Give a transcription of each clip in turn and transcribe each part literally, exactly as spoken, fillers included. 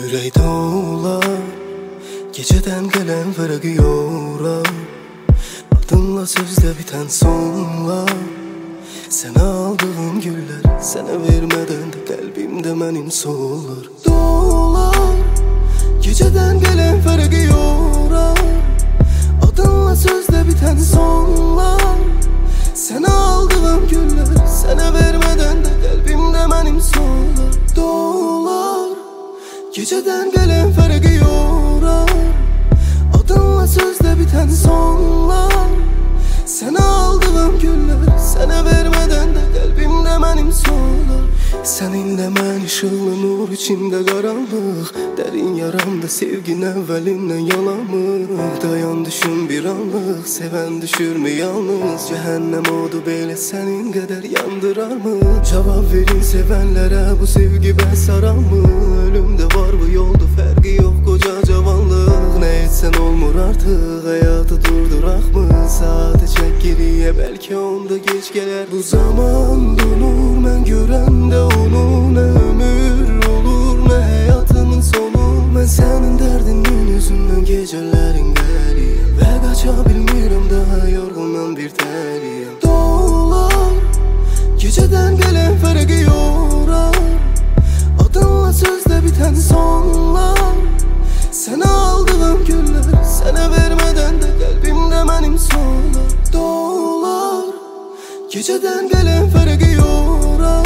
Yüreğde olar geceden gelen fərəqi yorar. Adınla sözlə bitən sonlar. Sənə aldığım güllər sənə vermədən də qəlbimdə mənim solar. Dolar gecədən gələn fərəqi yorar. Adınla sözlə bitən sonlar. Sənə aldığım güllər sənə vermədən də qəlbimdə mənim solar. Dolar gecədən gələn fərəqi yorar. Adınla sözlə bitən sonlar. Sənə aldığım güllər sənə vermədən də qəlbimdə mənim solar. Səninlə mən işıqlı nur içində qaranlıq. Dərin yaramda sevgin əvvəlindən yalanmır. Dayan düşün bir anlıq, sevən düşürmü yalnız? Cəhənnəm odu belə sənin qədər yandırarmı? Cavab verin sevənlərə, bu sevgi bəs aranmı? Ölümdə var bu yolda fərqi yox qoca cavanlıq. Nə etsən olmur artıq, həyatı durduraqmı? Saatı çək geriyə, bəlkə onda geç gələr. Bu zaman donur mən görəndə onu. Nə ömür olur, nə həyatımın sonu. Mən sənin dərdinin üzündən gecələrin qəliyəm və qaça bilmirəm, daha yorğundan bir təliyəm. Dolar gecədən gələn fərəqi yorar. Adınla sözlə bitən sonlar. Sənə aldığım güllər sənə vermədən də qəlbimdə mənim solar. Dolar gecədən gələn fərəqi yorar.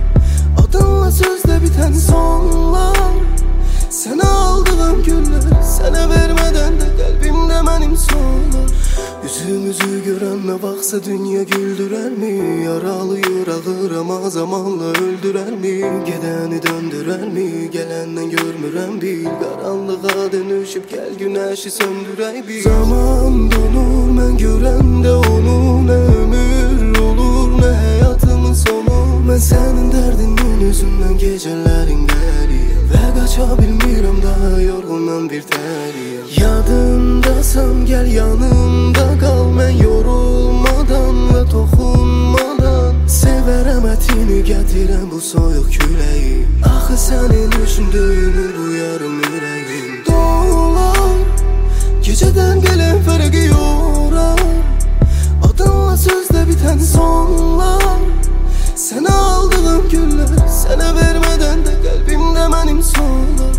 Adınla sözlə bitən sonlar. Sənə aldığım güllər sənə vermədən də qəlbimdə mənim solar. Üzümüzü görən nə vaxtsa dünya güldürərmi? Yaralıyır ağır ama zamanla öldürərmi? Gedəni döndürərmi? Gələndən görmürəm bil. Qaranlığa dönüşüb gəl günəşi söndürək bil. Zaman donur mən görəndə onu. Nə ömür olur, nə həyatımın sonu. Mən sənin dərdinin üzündən gecələrin qəliyəm və qaça bilmirəm, daha yorğundan bir təliyəm. Yadımdasan gəl yanımda qal, mən yorulmadan və toxunmadan. Sevərəm ətini gətirəm bu soyuq küləyi. Axı sənin üçün döyünür bu yarım ürəyim. Dolar gecədən gələn fərəqi yorar. Adınla sözlə bitən sonlar. Sənə aldığım güllər sənə vermədən də qəlbimdə mənim solar.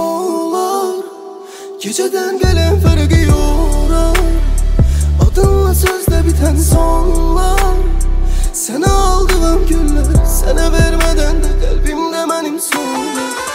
Dolar gecədən gələn fərəqi yorar. Adınla sözlə bitən sonlar. Sənə aldığım güllər sənə vermədən də qəlbimdə mənim solar.